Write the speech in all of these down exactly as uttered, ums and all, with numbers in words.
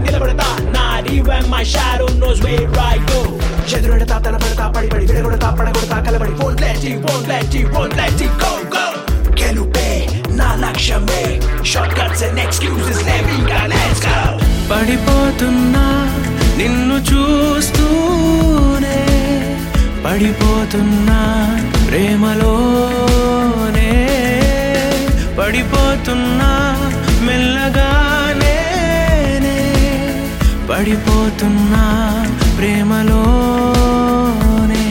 నిలబడతా not even my shadow knows where I go ఎదురెడతా తన పడతా పడి పడి విడగొడతా పడగొడతా కలబడి won't let it won't let it won't let it go go గెలుపే నా లక్ష్యమే షార్ట్ కట్స్ అండ్ ఎక్స్క్యూజెస్ లేవింగా లెట్స్ గో పడిపోతున్నా నిన్ను చూస్తూనే పడిపోతున్నా ప్రేమలోనే పడిపోతున్నా మెల్లగానే పడిపోతున్నా ప్రేమలోనే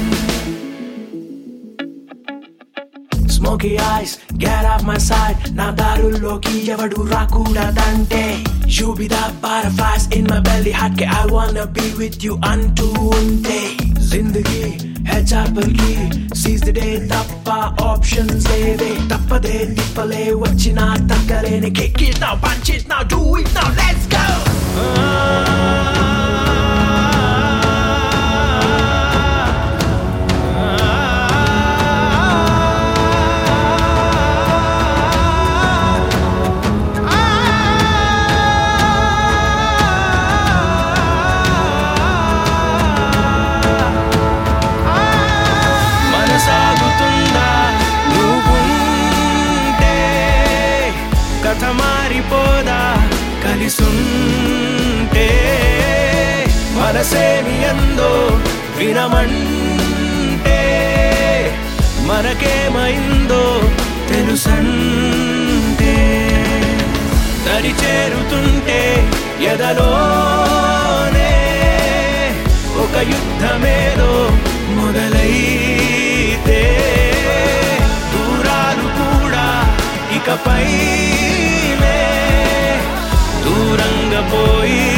Smoky eyes, get off my side నా దారుల్లోకి ఎవడు రాకూడదంటే You be the butterflies in my belly hot ke I wanna be with you అంటూ ఉంటే జిందగీ హెచ్ఆర్పల్కి seize the day తప్ప ఆప్షన్స్ లేవే తప్పదే తిప్పలే వచ్చినా తగ్గలేని kick it now punch it now do it now let's go కథ మారిపోదా కలిసుంటే మనసేమి ఎందో వినమంటే మనకేమైందో తెలుసంటే దరి చేరుతుంటే ఎదలోనే ఒక యుద్ధమేదో మొదలైతే దూరాలు కూడా ఇకపై దూరంగా పోయి